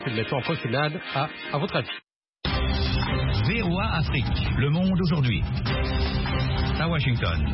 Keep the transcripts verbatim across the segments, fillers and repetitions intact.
Mettons en profilade à, à votre avis. V O A Afrique, le monde aujourd'hui. À Washington.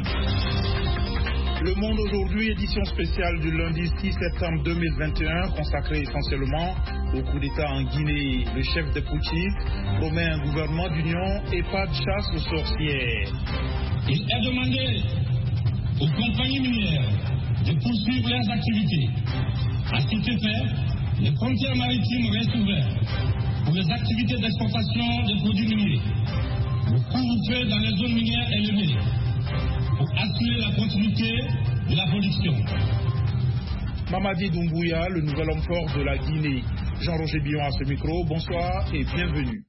Le Monde aujourd'hui, édition spéciale du lundi six septembre deux mille vingt et un, consacrée essentiellement au coup d'État en Guinée. Le chef des putschistes promet un gouvernement d'union et pas de chasse aux sorcières. Il est demandé aux compagnies minières de poursuivre leurs activités. À cet effet, les frontières maritimes restent ouvertes pour les activités d'exportation des produits miniers. Le couvre-feu dans les zones minières est levé pour assurer la continuité de la production. Mamadi Doumbouya, le nouvel homme fort de la Guinée. Jean-Roger Billon à ce micro, bonsoir et bienvenue.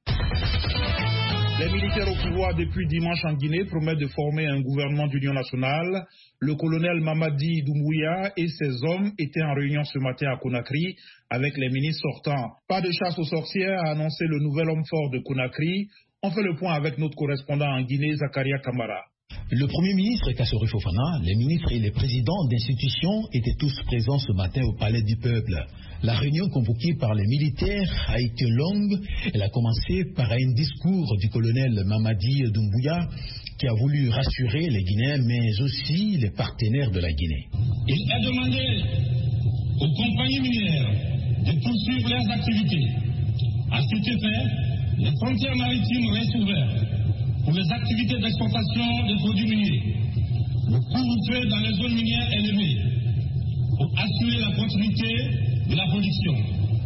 Les militaires au pouvoir depuis dimanche en Guinée promettent de former un gouvernement d'union nationale. Le colonel Mamadi Doumbouya et ses hommes étaient en réunion ce matin à Conakry avec les ministres sortants. Pas de chasse aux sorcières, a annoncé le nouvel homme fort de Conakry. On fait le point avec notre correspondant en Guinée, Zakaria Kamara. Le Premier ministre Kassori Fofana, les ministres et les présidents d'institutions étaient tous présents ce matin au Palais du Peuple. La réunion convoquée par les militaires a été longue. Elle a commencé par un discours du colonel Mamadi Doumbouya qui a voulu rassurer les Guinéens mais aussi les partenaires de la Guinée. Il est demandé aux compagnies minières de poursuivre leurs activités. À cet effet, les frontières maritimes restent ouvertes pour les activités d'exportation des produits miniers. Le couvre-feu dans les zones minières est levé pour assurer la continuité de la production.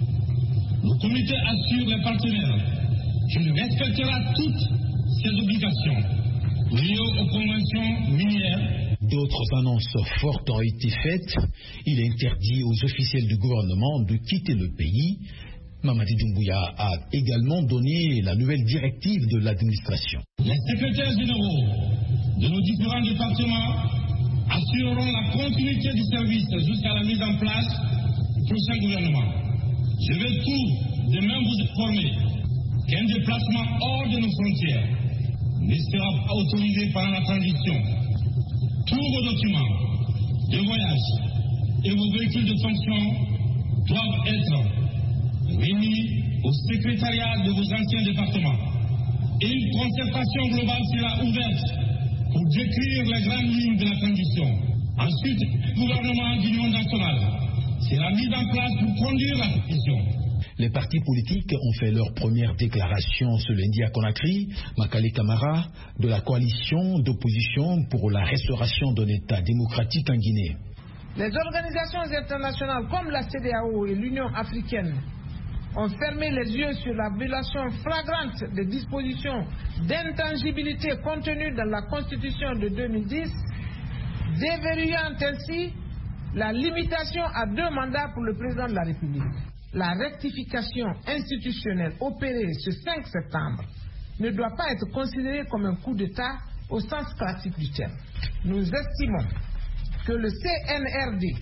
Le comité assure les partenaires qu'il respectera toutes ses obligations liées aux conventions minières. D'autres annonces fortes ont été faites. Il interdit aux officiels du gouvernement de quitter le pays. Mamadi Doumbouya a également donné la nouvelle directive de l'administration. Les secrétaires généraux de nos différents départements assureront la continuité du service jusqu'à la mise en place du prochain gouvernement. Je vais tout de même vous informer qu'un déplacement hors de nos frontières ne sera pas autorisé pendant la transition. Tous vos documents de voyage et vos véhicules de fonction doivent être réunis au secrétariat de vos anciens départements. Une concertation globale sera ouverte pour décrire les grandes lignes de la transition. Ensuite, le gouvernement d'union nationale sera mis en place pour conduire la transition. Les partis politiques ont fait leur première déclaration ce lundi à Conakry. Makale Camara, de la coalition d'opposition pour la restauration d'un État démocratique en Guinée. Les organisations internationales comme la C E D E A O et l'Union africaine ont fermé les yeux sur la violation flagrante des dispositions d'intangibilité contenues dans la Constitution de deux mille dix, déverrouillant ainsi la limitation à deux mandats pour le président de la République. La rectification institutionnelle opérée ce cinq septembre ne doit pas être considérée comme un coup d'État au sens classique du terme. Nous estimons que le C N R D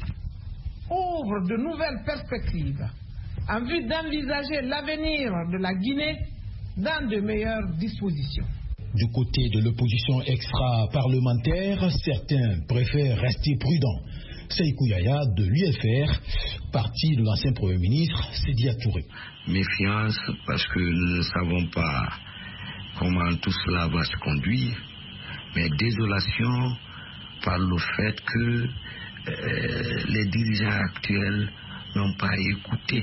ouvre de nouvelles perspectives en vue d'envisager l'avenir de la Guinée dans de meilleures dispositions. Du côté de l'opposition extra-parlementaire, certains préfèrent rester prudents. Sékou Yaya de l'U F R, parti de l'ancien Premier ministre Sédia Touré. Méfiance parce que nous ne savons pas comment tout cela va se conduire, mais désolation par le fait que euh, les dirigeants actuels n'ont pas écouté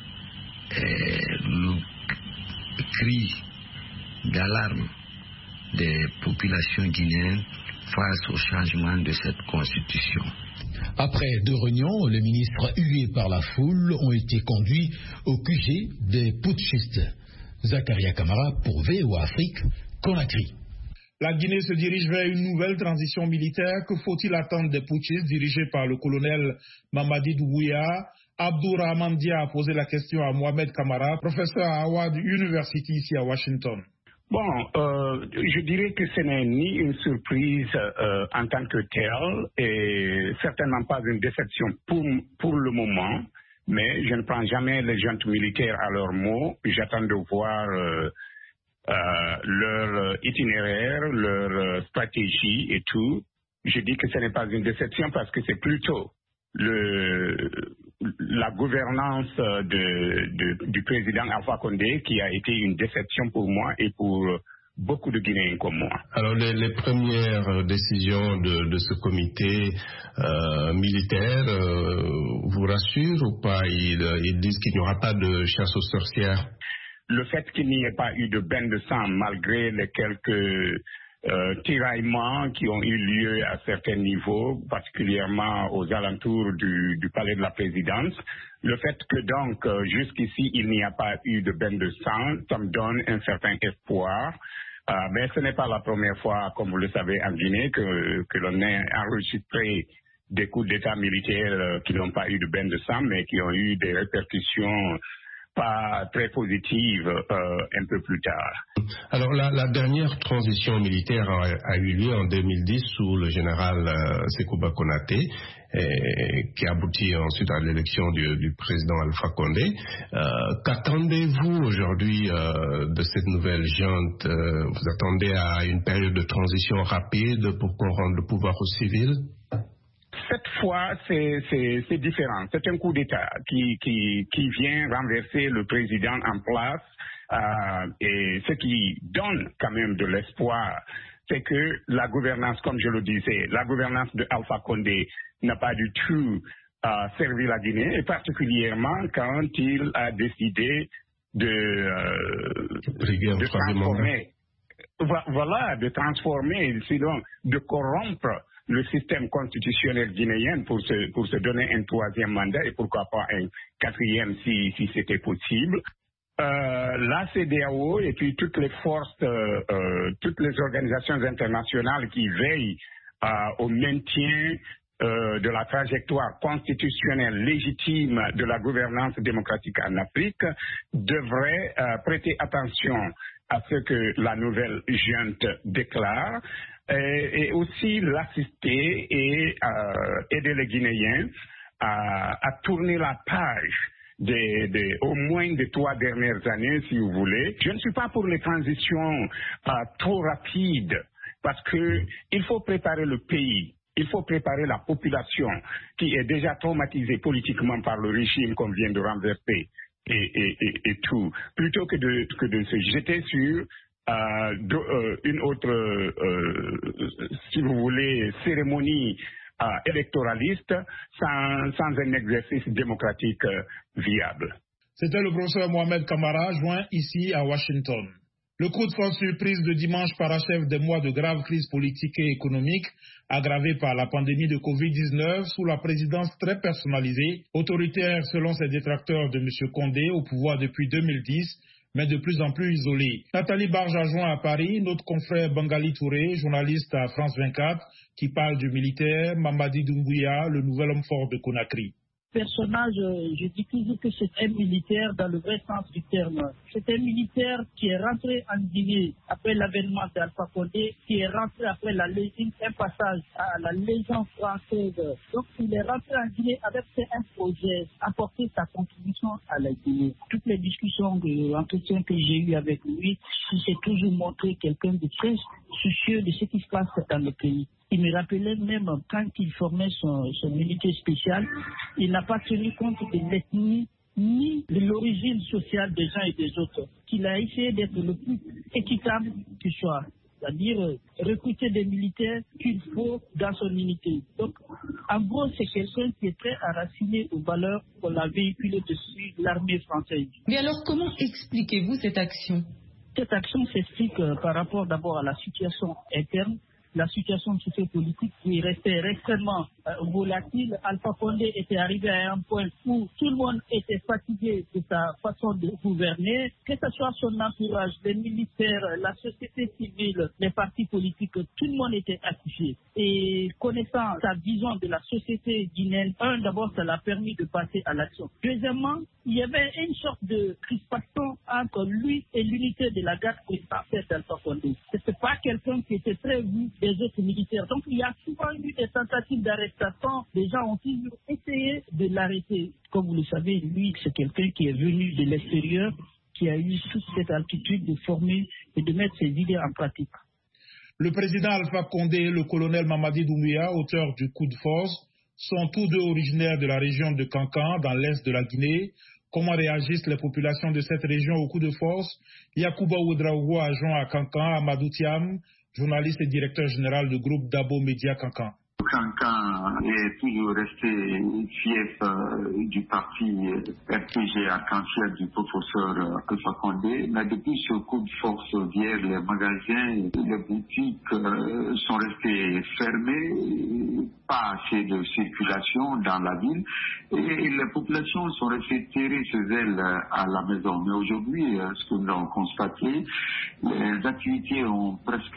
euh, le cri d'alarme des populations guinéennes face au changement de cette constitution. Après deux réunions, les ministres hués par la foule ont été conduits au Q G des putschistes. Zakaria Kamara pour V O A Afrique, Conakry. La Guinée se dirige vers une nouvelle transition militaire. Que faut-il attendre des putschistes dirigés par le colonel Mamadi Doumbouya? Abdourahman Dia a posé la question à Mohamed Kamara, professeur à Howard University ici à Washington. Bon, euh, je dirais que ce n'est ni une surprise euh, en tant que telle et certainement pas une déception pour, pour le moment, mais je ne prends jamais les juntes militaires à leur mot. J'attends de voir euh, euh, leur itinéraire, leur stratégie et tout. Je dis que ce n'est pas une déception parce que c'est plutôt le la gouvernance de, de, du président Alpha Condé qui a été une déception pour moi et pour beaucoup de Guinéens comme moi. Alors les, les premières décisions de, de ce comité euh, militaire euh, vous rassurent ou pas? Ils, ils disent qu'il n'y aura pas de chasse aux sorcières. Le fait qu'il n'y ait pas eu de bain de sang malgré les quelques euh, tiraillements qui ont eu lieu à certains niveaux, particulièrement aux alentours du, du palais de la présidence, le fait que donc euh, jusqu'ici il n'y a pas eu de bain de sang, ça me donne un certain espoir. Euh, mais ce n'est pas la première fois, comme vous le savez, en Guinée, que, que l'on a enregistré des coups d'État militaires euh, qui n'ont pas eu de bain de sang, mais qui ont eu des répercussions pas très positives euh, un peu plus tard. Alors la, la dernière transition militaire a, a eu lieu en deux mille dix sous le général euh, Sekouba Konaté, et, qui aboutit ensuite à l'élection du, du président Alpha Condé. Euh, qu'attendez-vous aujourd'hui euh, de cette nouvelle junte? euh, Vous attendez à une période de transition rapide pour qu'on rende le pouvoir aux civils? Cette fois, c'est, c'est, c'est différent. C'est un coup d'État qui, qui, qui vient renverser le président en place. Euh, et ce qui donne quand même de l'espoir, c'est que la gouvernance, comme je le disais, la gouvernance de Alpha Condé n'a pas du tout euh, servi la Guinée, et particulièrement quand il a décidé de, euh, de transformer, voilà, de transformer, sinon de corrompre le système constitutionnel guinéen pour se, pour se donner un troisième mandat et pourquoi pas un quatrième si, si c'était possible. Euh, la C D A O et puis toutes les forces, euh, euh, toutes les organisations internationales qui veillent euh, au maintien euh, de la trajectoire constitutionnelle légitime de la gouvernance démocratique en Afrique devraient euh, prêter attention à ce que la nouvelle junte déclare et, et aussi l'assister et euh, aider les Guinéens à, à tourner la page Des, des, au moins des trois dernières années, si vous voulez. Je ne suis pas pour les transitions euh, trop rapides parce que il faut préparer le pays, il faut préparer la population qui est déjà traumatisée politiquement par le régime qu'on vient de renverser et, et, et, et tout, plutôt que de, que de se jeter sur euh, de, euh, une autre, euh, si vous voulez, cérémonie Euh, électoraliste sans, sans un exercice démocratique euh, viable. C'était le professeur Mohamed Kamara, joint ici à Washington. Le coup de force surprise de dimanche parachève des mois de grave crise politique et économique aggravée par la pandémie de covid dix-neuf sous la présidence très personnalisée, autoritaire selon ses détracteurs de M. Condé au pouvoir depuis deux mille dix, mais de plus en plus isolée. Nathalie Barge a joint à Paris notre confrère Bangali Touré, journaliste à France vingt-quatre, qui parle du militaire Mamadi Doumbouya, le nouvel homme fort de Conakry. Personnage, je dis toujours que c'est un militaire dans le vrai sens du terme. C'est un militaire qui est rentré en Guinée après l'avènement d'Alpha Condé, qui est rentré après la légende, un passage à la légende française. Donc il est rentré en Guinée avec un projet, apporter sa contribution à la Guinée. Toutes les discussions, l'entretien que j'ai eu avec lui, il s'est toujours montré quelqu'un de très soucieux de ce qui se passe dans le pays. Il me rappelait même quand il formait son, son unité spéciale, il n'a pas tenu compte de l'ethnie ni de l'origine sociale des uns et des autres. Il a essayé d'être le plus équitable qu'il soit, c'est-à-dire euh, recruter des militaires qu'il faut dans son unité. Donc, en gros, c'est quelqu'un qui est très enraciné aux valeurs qu'on a véhiculées dessus l'armée française. Mais alors, comment expliquez-vous cette action? Cette action s'explique euh, par rapport d'abord à la situation interne, la situation sociopolitique qui restait extrêmement euh, volatile. Alpha Condé était arrivé à un point où tout le monde était fatigué de sa façon de gouverner, que ce soit son entourage, les militaires, la société civile, les partis politiques, tout le monde était affiché. Et connaissant sa vision de la société guinéenne, un, d'abord, ça l'a permis de passer à l'action. Deuxièmement, il y avait une sorte de crispation entre lui et l'unité de la garde présidentielle d'Alpha Condé. Ce n'était pas quelqu'un qui était très vu des autres militaires. Donc il y a souvent eu des tentatives d'arrestation. Les gens ont toujours essayé de l'arrêter. Comme vous le savez, lui, c'est quelqu'un qui est venu de l'extérieur, qui a eu toute cette altitude de former et de mettre ses idées en pratique. Le président Alpha Condé et le colonel Mamadi Doumbouya, auteur du coup de force, sont tous deux originaires de la région de Kankan, dans l'est de la Guinée. Comment réagissent les populations de cette région au coup de force? Yacouba Ouedraogo, agent à Kankan, Amadou Thiam, journaliste et directeur général du groupe Dabo Média Kankan. Kankan est toujours resté fief euh, du parti R P G arc-en-ciel du professeur euh, Alpha Condé, mais depuis ce coup de force d'hier, les magasins, les boutiques euh, sont restés fermés, pas assez de circulation dans la ville, et les populations sont restées terrées chez elles à la maison. Mais aujourd'hui, euh, ce que nous avons constaté, les activités ont presque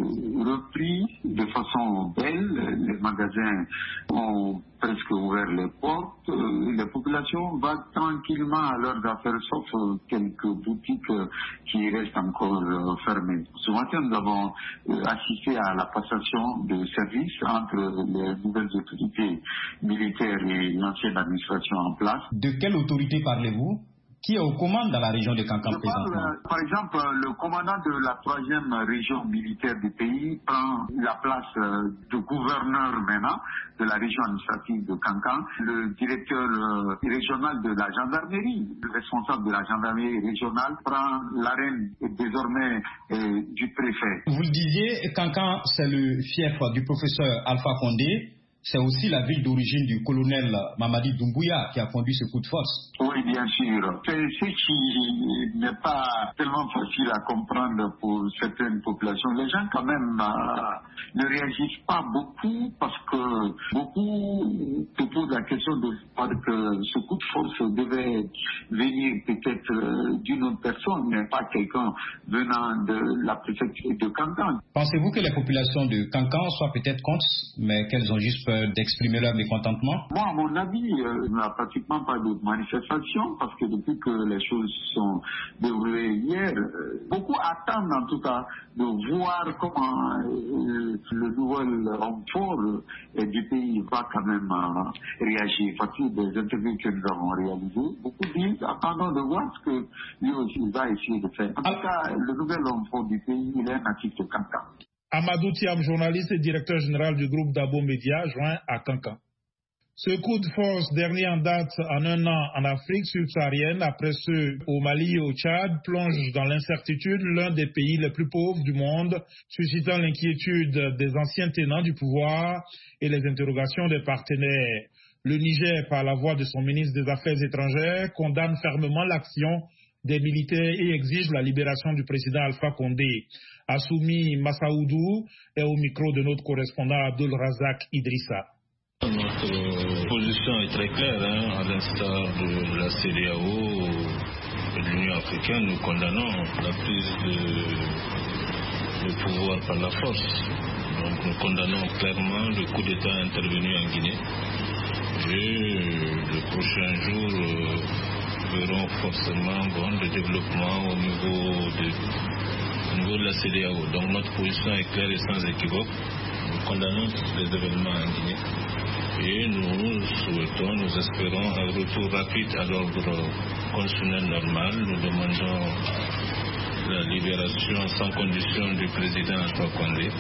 repris de façon belle. Les magasins ont presque ouvert les portes. Les populations vont tranquillement à leurs affaires, sauf quelques boutiques qui restent encore fermées. Ce matin, nous avons assisté à la passation de services entre les nouvelles autorités militaires et l'ancienne administration en place. De quelle autorité parlez-vous ? Qui est aux commandes dans la région de Kankan présentement? Par exemple, le commandant de la troisième région militaire du pays prend la place de gouverneur maintenant de la région administrative de Kankan. Le directeur régional de la gendarmerie, le responsable de la gendarmerie régionale, prend l'arène désormais euh, du préfet. Vous le disiez, Kankan, c'est le fief du professeur Alpha Condé. C'est aussi la ville d'origine du colonel Mamadi Doumbouya qui a conduit ce coup de force. Oui, bien sûr. C'est ce qui n'est pas tellement facile à comprendre pour certaines populations. Les gens, quand même, euh, ne réagissent pas beaucoup parce que beaucoup se posent la question de voir que ce coup de force devait venir peut-être euh, d'une autre personne, mais pas quelqu'un venant de la préfecture de Kankan. Pensez-vous que les populations de Kankan soient peut-être contre, mais qu'elles ont juste peur d'exprimer leur mécontentement? Moi, à mon avis, euh, il n'y a pratiquement pas de manifestation parce que depuis que les choses sont déroulées hier, euh, beaucoup attendent en tout cas de voir comment euh, le nouvel renfort euh, du pays va quand même euh, réagir. Parce que des interviews que nous avons réalisées, beaucoup disent attendons de voir ce que lui aussi va essayer de faire. En tout cas, le nouvel renfort du pays, il est un natif de Kankan. Amadou Thiam, journaliste et directeur général du groupe Dabo Média, joint à Kankan. Ce coup de force, dernier en date en un an en Afrique subsaharienne, après ceux au Mali et au Tchad, plonge dans l'incertitude l'un des pays les plus pauvres du monde, suscitant l'inquiétude des anciens tenants du pouvoir et les interrogations des partenaires. Le Niger, par la voix de son ministre des Affaires étrangères, condamne fermement l'action des militaires et exige la libération du président Alpha Condé. Assoumi Massaoudou est au micro de notre correspondant Abdul Razak Idrissa. Notre position est très claire, hein, à l'instar de la C D A O et de l'Union africaine. Nous condamnons la prise de, de pouvoir par la force. Donc nous condamnons clairement le coup d'État intervenu en Guinée. Et les prochains jours euh, verront forcément bon, le développement au niveau de Au niveau de la C D A O. Donc notre position est claire et sans équivoque. Nous condamnons les événements en Guinée et nous souhaitons, nous espérons un retour rapide à l'ordre constitutionnel normal. Nous demandons la libération sans condition du président Alpha Condé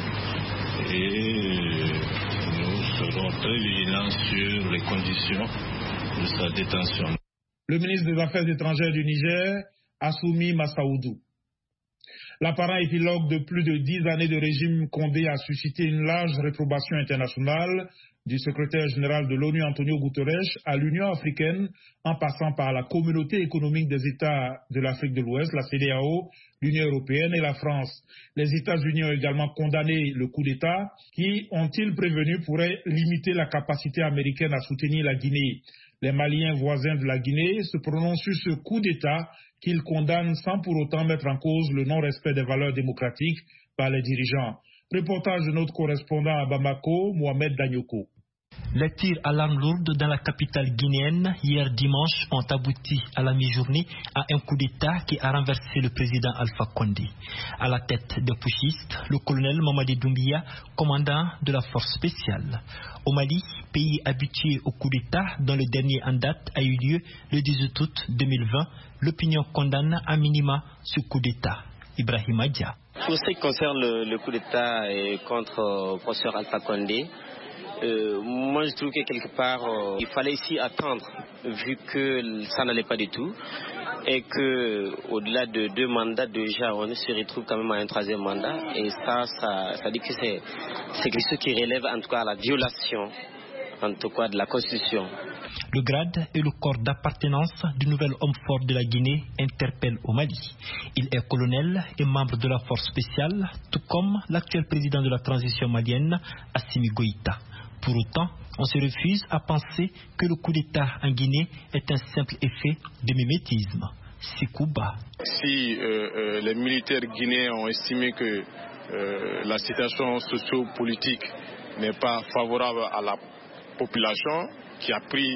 et nous serons très vigilants sur les conditions de sa détention. Le ministre des Affaires étrangères du Niger, Assoumi Massaoudou. L'apparent épilogue de plus de dix années de régime Condé a suscité une large réprobation internationale, du secrétaire général de l'ONU Antonio Guterres à l'Union africaine, en passant par la communauté économique des États de l'Afrique de l'Ouest, la C D A O, l'Union européenne et la France. Les États-Unis ont également condamné le coup d'État qui, ont-ils prévenu, pourrait limiter la capacité américaine à soutenir la Guinée. Les Maliens voisins de la Guinée se prononcent sur ce coup d'État qu'ils condamnent sans pour autant mettre en cause le non-respect des valeurs démocratiques par les dirigeants. Reportage de notre correspondant à Bamako, Mohamed Danyoko. Les tirs à l'arme lourde dans la capitale guinéenne hier dimanche ont abouti à la mi-journée à un coup d'État qui a renversé le président Alpha Condé. À la tête des putschistes, le colonel Mamadi Doumbouya, commandant de la force spéciale. Au Mali, pays habitué au coup d'État dont le dernier en date a eu lieu le dix-huit août deux mille vingt, l'opinion condamne à minima ce coup d'État. Ibrahim Adja. Pour ce qui concerne le, le coup d'État contre le professeur Alpha Condé, Euh, moi, je trouve que quelque part, euh, il fallait ici attendre, vu que ça n'allait pas du tout, et que au-delà de deux mandats, déjà, on se retrouve quand même à un troisième mandat, et ça, ça, ça dit que c'est, c'est quelque chose qui relève en tout cas à la violation, en tout cas de la Constitution. Le grade et le corps d'appartenance du nouvel homme fort de la Guinée interpellent au Mali. Il est colonel et membre de la force spéciale, tout comme l'actuel président de la transition malienne, Assimi Goïta. Pour autant, on se refuse à penser que le coup d'État en Guinée est un simple effet de mimétisme. Sikouba. Si euh, euh, les militaires guinéens ont estimé que euh, la situation socio-politique n'est pas favorable à la population, qui a pris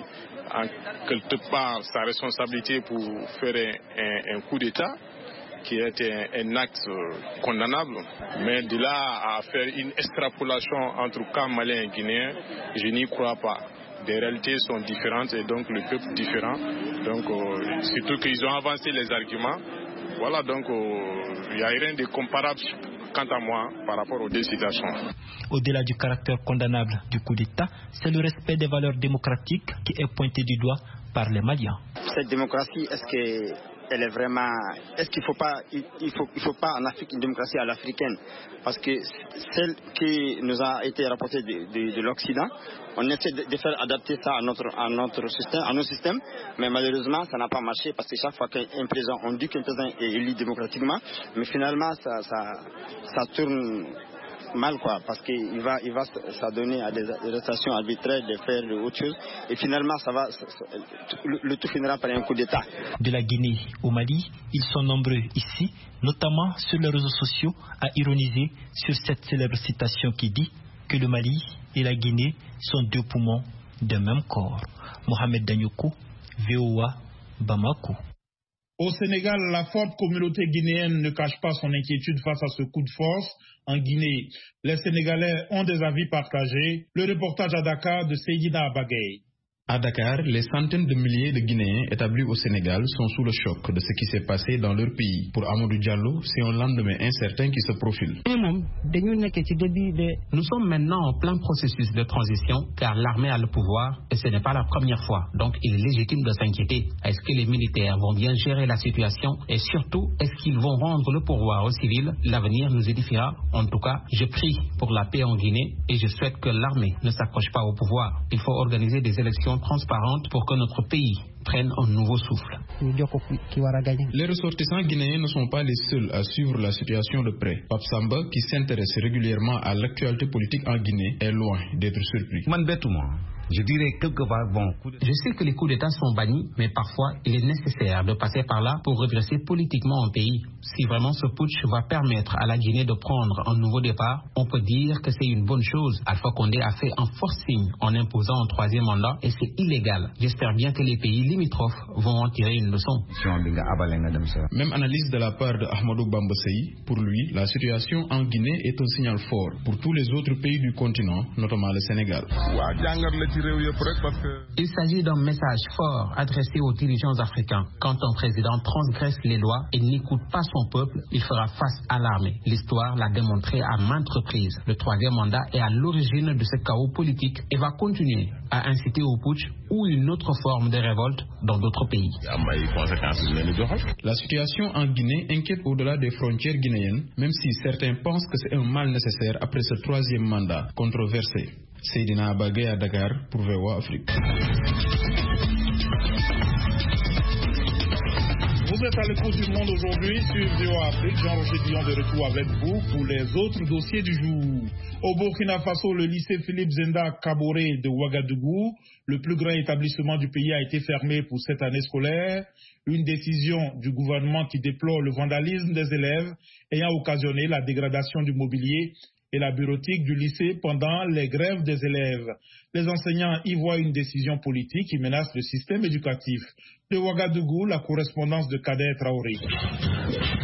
en quelque part sa responsabilité pour faire un, un, un coup d'État, qui est un, un acte condamnable. Mais de là à faire une extrapolation entre cas malien et guinéen, je n'y crois pas. Les réalités sont différentes et donc le peuple différent. Donc euh, surtout qu'ils ont avancé les arguments. Voilà, donc il euh, n'y a rien de comparable quant à moi par rapport aux deux situations. Au-delà du caractère condamnable du coup d'État, c'est le respect des valeurs démocratiques qui est pointé du doigt par les Maliens. Cette démocratie, est-ce que elle est vraiment, est-ce qu'il faut pas, il, il faut, il faut pas en Afrique une démocratie à l'africaine, parce que celle qui nous a été rapportée de, de, de l'Occident, on essaie de, de faire adapter ça à notre, à notre système, à nos systèmes, mais malheureusement ça n'a pas marché, parce que chaque fois qu'un président, on dit qu'un président est élu démocratiquement, mais finalement ça, ça, ça tourne mal, quoi, parce qu'il va, il va s'adonner à des arrestations arbitraires, de faire autre chose, et finalement ça va, ça, ça, le, le tout finira par un coup d'État. De la Guinée au Mali, ils sont nombreux ici, notamment sur les réseaux sociaux, à ironiser sur cette célèbre citation qui dit que le Mali et la Guinée sont deux poumons d'un même corps. Mohamed Danyoko, V O A, Bamako. Au Sénégal, la forte communauté guinéenne ne cache pas son inquiétude face à ce coup de force en Guinée. Les Sénégalais ont des avis partagés. Le reportage à Dakar de Seydina Abagay. À Dakar, les centaines de milliers de Guinéens établis au Sénégal sont sous le choc de ce qui s'est passé dans leur pays. Pour Amadou Diallo, c'est un lendemain incertain qui se profile. Nous sommes maintenant en plein processus de transition car l'armée a le pouvoir et ce n'est pas la première fois. Donc il est légitime de s'inquiéter. Est-ce que les militaires vont bien gérer la situation et surtout, est-ce qu'ils vont rendre le pouvoir aux civils? L'avenir nous édifiera. En tout cas, je prie pour la paix en Guinée et je souhaite que l'armée ne s'accroche pas au pouvoir. Il faut organiser des élections transparentes pour que notre pays prenne un nouveau souffle. Les ressortissants guinéens ne sont pas les seuls à suivre la situation de près. Pape Samba, qui s'intéresse régulièrement à l'actualité politique en Guinée, est loin d'être surpris. Je dirais quelque part, bon. Je sais que les coups d'État sont bannis, mais parfois il est nécessaire de passer par là pour redresser politiquement un pays. Si vraiment ce putsch va permettre à la Guinée de prendre un nouveau départ, on peut dire que c'est une bonne chose. Alpha Condé a fait un forcing en imposant un troisième mandat et c'est illégal. J'espère bien que les pays limitrophes vont en tirer une leçon. Même analyse de la part de Ahmadou Bamba Sey. Pour lui, la situation en Guinée est un signal fort pour tous les autres pays du continent, notamment le Sénégal. Il s'agit d'un message fort adressé aux dirigeants africains. Quand un président transgresse les lois et n'écoute pas son peuple, il fera face à l'armée. L'histoire l'a démontré à maintes reprises. Le troisième mandat est à l'origine de ce chaos politique et va continuer à inciter au putsch ou une autre forme de révolte dans d'autres pays. La situation en Guinée inquiète au-delà des frontières guinéennes, même si certains pensent que c'est un mal nécessaire après ce troisième mandat controversé. Seydina Abagay à Dakar pour V O A Afrique. Vous êtes à l'écoute du monde aujourd'hui sur V O A Afrique. Jean-Roger Billon de retour avec vous pour les autres dossiers du jour. Au Burkina Faso, le lycée Philippe Zenda Kaboré de Ouagadougou, le plus grand établissement du pays, a été fermé pour cette année scolaire. Une décision du gouvernement qui déplore le vandalisme des élèves ayant occasionné la dégradation du mobilier et la bureautique du lycée pendant les grèves des élèves. Les enseignants y voient une décision politique qui menace le système éducatif. De Ouagadougou, la correspondance de Kader Traoré.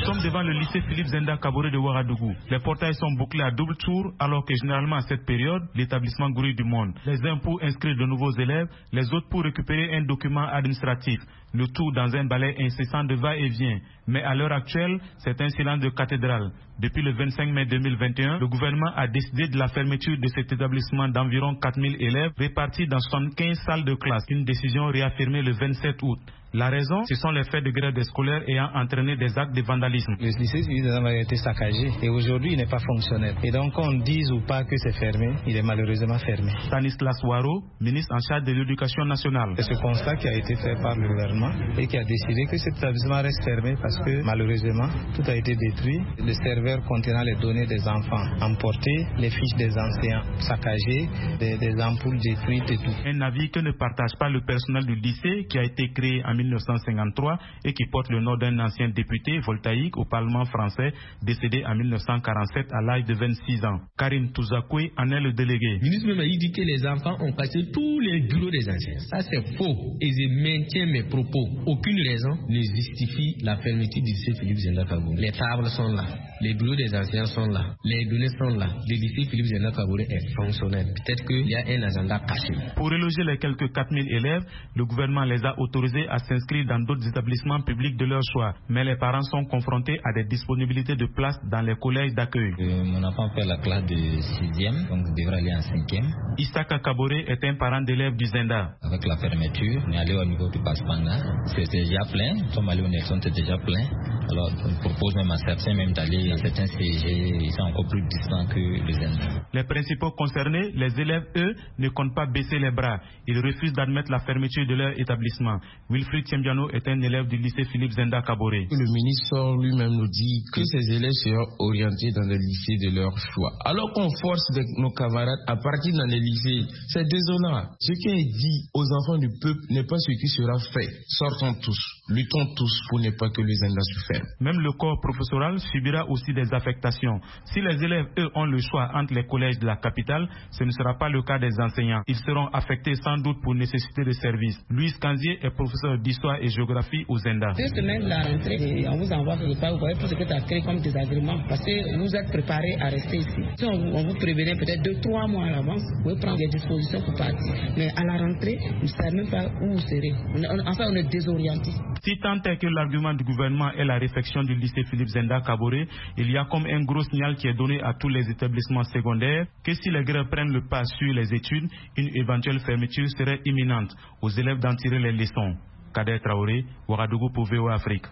sommes devant le lycée Philippe Zenda Kaboré de Ouagadougou. Les portails sont bouclés à double tour alors que généralement à cette période, l'établissement grouille du monde. Les uns pour inscrire de nouveaux élèves, les autres pour récupérer un document administratif. Le tout dans un balai incessant de va-et-vient. Mais à l'heure actuelle, c'est un silence de cathédrale. Depuis le vingt-cinq mai deux mille vingt et un, le gouvernement a décidé de la fermeture de cet établissement d'environ quatre mille élèves répartis dans soixante-quinze salles de classe. Une décision réaffirmée le vingt-sept août. La raison, ce sont les faits de grève des scolaires ayant entraîné des actes de vandalisme. Le lycée a été saccagé et aujourd'hui il n'est pas fonctionnel. Et donc qu'on dise ou pas que c'est fermé, il est malheureusement fermé. Stanislas Waro, ministre en charge de l'éducation nationale. C'est ce constat qui a été fait par le gouvernement et qui a décidé que cet établissement reste fermé parce que malheureusement tout a été détruit. Le serveur contenant les données des enfants emportés, les fiches des enseignants saccagées, des, des ampoules détruites et tout. Un avis que ne partage pas le personnel du lycée qui a été créé en mille neuf cent cinquante-trois et qui porte le nom d'un ancien député voltaïque au Parlement français décédé en mille neuf cent quarante-sept à l'âge de vingt-six ans. Karim Touzakoué en est le délégué. Le ministre même dit que les enfants ont cassé tous les bureaux des enseignants. Ça c'est faux et je maintiens mes propos. Aucune raison ne justifie la fermeture du lycée Philippe Zenda Kaboré. Les tables sont là, les bureaux des enseignants sont là, les données sont là. Le lycée Philippe Zenda Kaboré est fonctionnel. Peut-être qu'il y a un agenda caché. Pour reloger les quelques quatre mille élèves, le gouvernement les a autorisés à s'inscrire dans d'autres établissements publics de leur choix. Mais les parents sont confrontés à des disponibilités de places dans les collèges d'accueil. Euh, mon enfant fait la classe de sixième, donc il devrait aller en cinquième. Issaka Kaboré est un parent d'élève du Zenda. Avec la fermeture, on est allé au niveau du Paspanga. C'est déjà plein. Nous sommes allés au Nelson, c'est déjà plein. Alors on propose même à certains même d'aller à certains C G. Ils sont encore plus distants que le Zenda. Les principaux concernés, les élèves, eux, ne comptent pas baisser les bras. Ils refusent d'admettre la fermeture de leur établissement. Wilfried Tiembiano est un élève du lycée Philippe Zenda Kaboré. Le ministre lui-même nous dit que ces élèves seront orientés dans les lycées de leur choix. Alors qu'on force nos camarades à partir dans les lycées, c'est désolant. Ce qui est dit aux enfants du peuple n'est pas ce qui sera fait. Sortons tous, luttons tous pour ne pas que les Zenda se ferment. Même le corps professoral subira aussi des affectations. Si les élèves, eux, ont le choix entre les collèges de la capitale, ce ne sera pas le cas des enseignants. Ils seront affectés sans doute pour nécessité de service. Louis Canzier est professeur d'histoire et géographie au Zenda. Deux semaines de la rentrée, on vous envoie quelque part, vous voyez tout ce que tu as créé comme désagrément parce que vous êtes préparé à rester ici. Si on, on vous prévenait peut-être deux, trois mois à l'avance, vous pouvez prendre des dispositions pour partir. Mais à la rentrée, vous ne savez même pas où vous serez. Enfin, on est désorienté. Si tant est que l'argument du gouvernement est la réfection du lycée Philippe Zenda Kaboré, il y a comme un gros signal qui est donné à tous les établissements secondaires que si les grèves prennent le pas sur les études, une éventuelle fermeture serait imminente. Aux élèves d'en tirer les leçons. Kader Traoré, Ouagadougou pour V O A Afrique.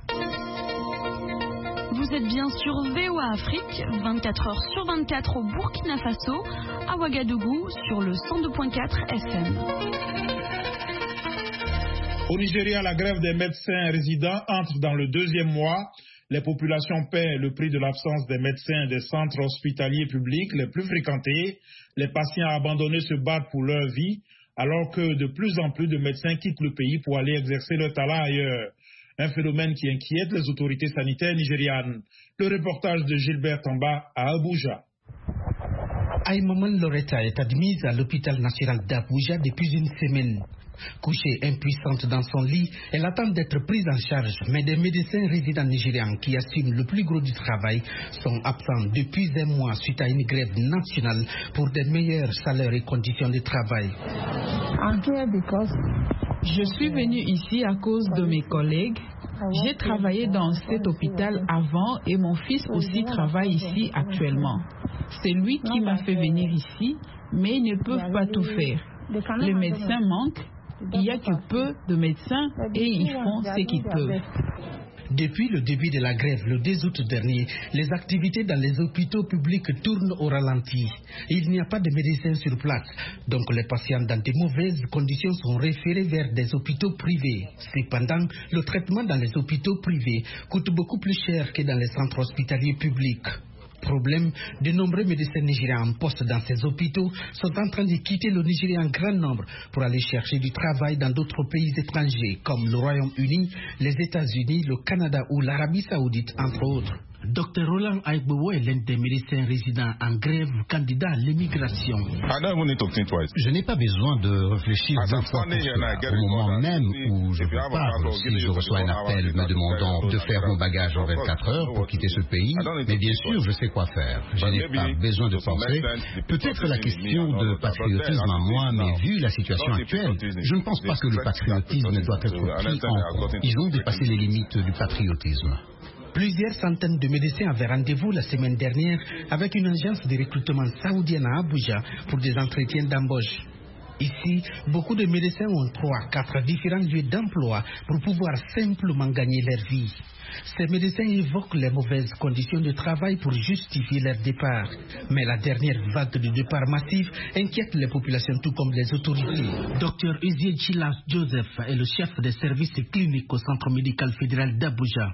Vous êtes bien sur V O A Afrique, vingt-quatre heures sur vingt-quatre au Burkina Faso, à Ouagadougou sur le cent deux virgule quatre F M. Au Nigeria, la grève des médecins résidents entre dans le deuxième mois. Les populations paient le prix de l'absence des médecins des centres hospitaliers publics les plus fréquentés. Les patients abandonnés se battent pour leur vie, alors que de plus en plus de médecins quittent le pays pour aller exercer leur talent ailleurs. Un phénomène qui inquiète les autorités sanitaires nigérianes. Le reportage de Gilbert Tamba à Abuja. Aïmaman Loretta est admise à l'hôpital national d'Abuja depuis une semaine. Couchée impuissante dans son lit, elle attend d'être prise en charge, mais des médecins résidents nigérians qui assument le plus gros du travail sont absents depuis un mois suite à une grève nationale pour des meilleurs salaires et conditions de travail. Je suis venue ici à cause de mes collègues. J'ai travaillé dans cet hôpital avant et mon fils aussi travaille ici actuellement. C'est lui qui m'a fait venir ici, mais ils ne peuvent pas tout faire. Les médecins manquent. Il n'y a que peu de médecins et ils font ce qu'ils peuvent. Depuis le début de la grève, le deux août dernier, les activités dans les hôpitaux publics tournent au ralenti. Il n'y a pas de médecins sur place, donc les patients dans de mauvaises conditions sont référés vers des hôpitaux privés. Cependant, le traitement dans les hôpitaux privés coûte beaucoup plus cher que dans les centres hospitaliers publics. Problème, de nombreux médecins nigériens en poste dans ces hôpitaux sont en train de quitter le Nigeria en grand nombre pour aller chercher du travail dans d'autres pays étrangers comme le Royaume-Uni, les États-Unis, le Canada ou l'Arabie Saoudite, entre autres. Docteur Roland Aïbowo est l'un des médecins résidents en grève, candidat à l'émigration. Je n'ai pas besoin de réfléchir deux fois pour cela. Au moment même où je vous parle, si je reçois un appel me demandant de faire mon bagage en vingt-quatre heures pour quitter ce pays, mais bien sûr, je sais quoi faire. Je n'ai pas besoin de penser. Peut-être la question de patriotisme à moi, mais vu la situation actuelle, je ne pense pas que le patriotisme doit être pris en compte. Ils ont dépassé les limites du patriotisme. Plusieurs centaines de médecins avaient rendez-vous la semaine dernière avec une agence de recrutement saoudienne à Abuja pour des entretiens d'embauche. Ici, beaucoup de médecins ont trois, quatre différents lieux d'emploi pour pouvoir simplement gagner leur vie. Ces médecins évoquent les mauvaises conditions de travail pour justifier leur départ. Mais la dernière vague de départ massif inquiète les populations tout comme les autorités. Docteur Uziel Chilas Joseph est le chef des services cliniques au Centre médical fédéral d'Abuja.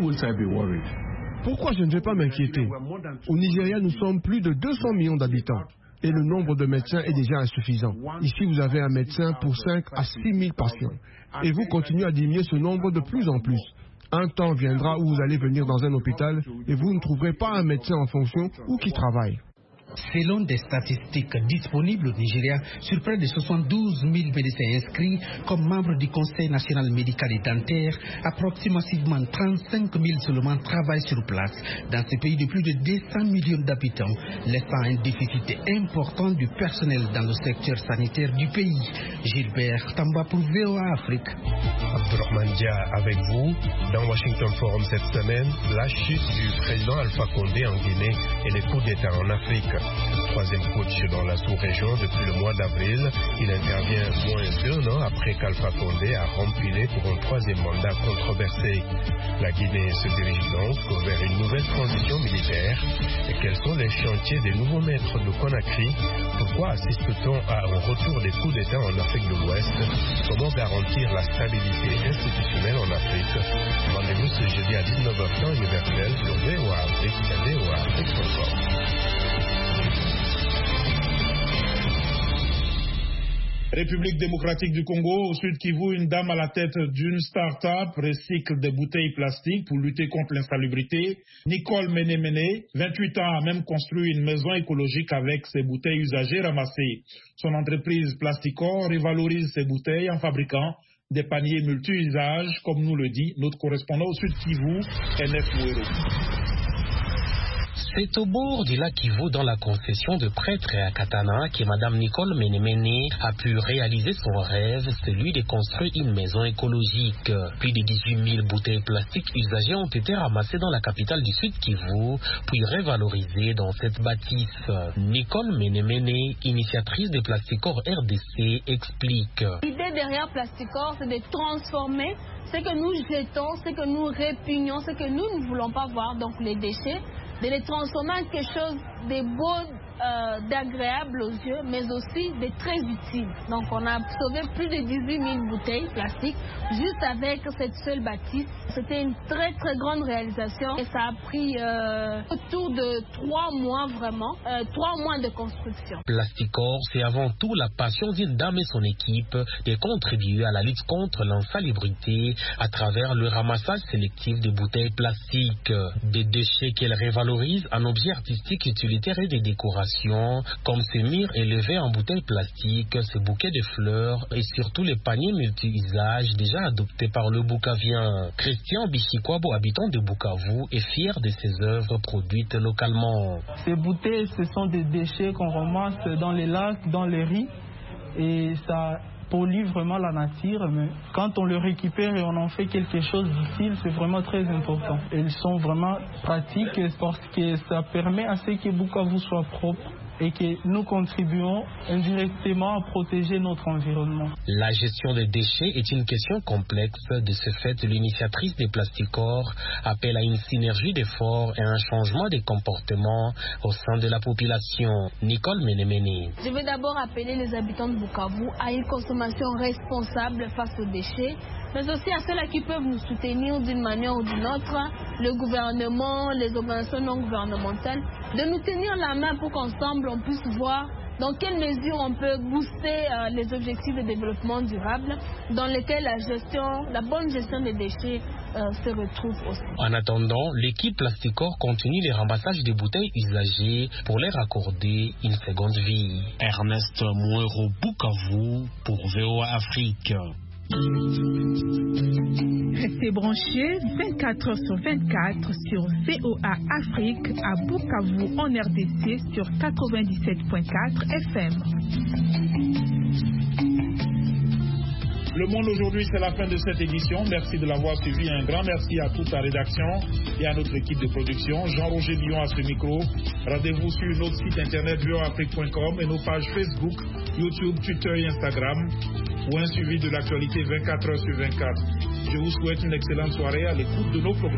Pourquoi je ne vais pas m'inquiéter? Au Nigeria, nous sommes plus de deux cents millions d'habitants. Et le nombre de médecins est déjà insuffisant. Ici, vous avez un médecin pour cinq à six mille patients. Et vous continuez à diminuer ce nombre de plus en plus. Un temps viendra où vous allez venir dans un hôpital et vous ne trouverez pas un médecin en fonction ou qui travaille. Selon des statistiques disponibles au Nigeria, sur près de soixante-douze mille médecins inscrits comme membres du Conseil national médical et dentaire, approximativement trente-cinq mille seulement travaillent sur place dans ce pays de plus de deux cents millions d'habitants, laissant un déficit important du personnel dans le secteur sanitaire du pays. Gilbert Tamba pour V O A Afrique. Abdourahmane Dia avec vous. Dans Washington Forum cette semaine, la chute du président Alpha Condé en Guinée et les coups d'État en Afrique. Troisième coach dans la sous-région depuis le mois d'avril, il intervient moins d'un an après qu'Alpha Condé a rempilé pour un troisième mandat controversé. La Guinée se dirige donc vers une nouvelle transition militaire. Et quels sont les chantiers des nouveaux maîtres de Conakry? Pourquoi assiste-t-on à un retour des coups d'État en Afrique de l'Ouest? Comment garantir la stabilité institutionnelle en Afrique? Rendez-vous ce jeudi à dix-neuf heures temps universel sur V O A Afrique et V O A Afrique point com. République démocratique du Congo, au Sud Kivu, une dame à la tête d'une start-up recycle des bouteilles plastiques pour lutter contre l'insalubrité. Nicole Menemene, vingt-huit ans, a même construit une maison écologique avec ses bouteilles usagées ramassées. Son entreprise Plasticor revalorise ses bouteilles en fabriquant des paniers multi-usages, comme nous le dit notre correspondant au Sud Kivu, N F Mouero. C'est au bord du lac Kivu, dans la concession de prêtre à Katana, que Mme Nicole Menemene a pu réaliser son rêve, celui de construire une maison écologique. Plus de dix-huit mille bouteilles plastiques usagées ont été ramassées dans la capitale du Sud Kivu, puis revalorisées dans cette bâtisse. Nicole Menemene, initiatrice de Plasticor R D C, explique. L'idée derrière Plasticor, c'est de transformer ce que nous jetons, ce que nous répugnons, ce que nous ne voulons pas voir, donc les déchets, de les transformer en quelque chose de beau, euh, d'agréable aux yeux, mais aussi de très utile. Donc on a sauvé plus de dix-huit mille bouteilles plastiques juste avec cette seule bâtisse. C'était une très très grande réalisation et ça a pris euh, autour de trois mois vraiment, euh, trois mois de construction. Plasticor, c'est avant tout la passion d'une dame et son équipe de contribuer à la lutte contre l'insalubrité à travers le ramassage sélectif des bouteilles plastiques, des déchets qu'elle révalorise en objets artistiques utilitaires et de décoration, comme ces murs élevés en bouteilles plastiques, ces bouquets de fleurs et surtout les paniers multi-usages déjà adoptés par le Bukavien. Christian Bichikwabo, habitant de Bukavu, est fier de ses œuvres produites localement. Ces bouteilles, ce sont des déchets qu'on ramasse dans les lacs, dans les riz, et ça pollue vraiment la nature, mais quand on le récupère et on en fait quelque chose d'utile, c'est vraiment très important. Elles sont vraiment pratiques parce que ça permet à ce que Bukavu soit propre et que nous contribuons indirectement à protéger notre environnement. La gestion des déchets est une question complexe. De ce fait, l'initiatrice des Plasticor appelle à une synergie d'efforts et un changement de comportement au sein de la population. Nicole Menemene. Je veux d'abord appeler les habitants de Bukavu à une consommation responsable face aux déchets, mais aussi à ceux-là qui peuvent nous soutenir d'une manière ou d'une autre, le gouvernement, les organisations non gouvernementales, de nous tenir la main pour qu'ensemble on puisse voir dans quelle mesure on peut booster euh, les objectifs de développement durable, dans lesquels la gestion, la bonne gestion des déchets euh, se retrouvent aussi. En attendant, l'équipe Plasticor continue les ramassages des bouteilles usagées pour leur accorder une seconde vie. Ernest Mouero, Bukavu pour V O A Afrique. Restez branchés vingt-quatre heures sur vingt-quatre sur V O A Afrique à Bukavu en R D C sur quatre-vingt-dix-sept virgule quatre F M. Le Monde aujourd'hui, c'est la fin de cette édition. Merci de l'avoir suivi. Un grand merci à toute la rédaction et à notre équipe de production. Jean-Roger Billon à ce micro. Rendez-vous sur notre site internet v o afrique point com et nos pages Facebook, YouTube, Twitter et Instagram pour un suivi de l'actualité vingt-quatre heures sur vingt-quatre. Je vous souhaite une excellente soirée à l'écoute de nos programmes.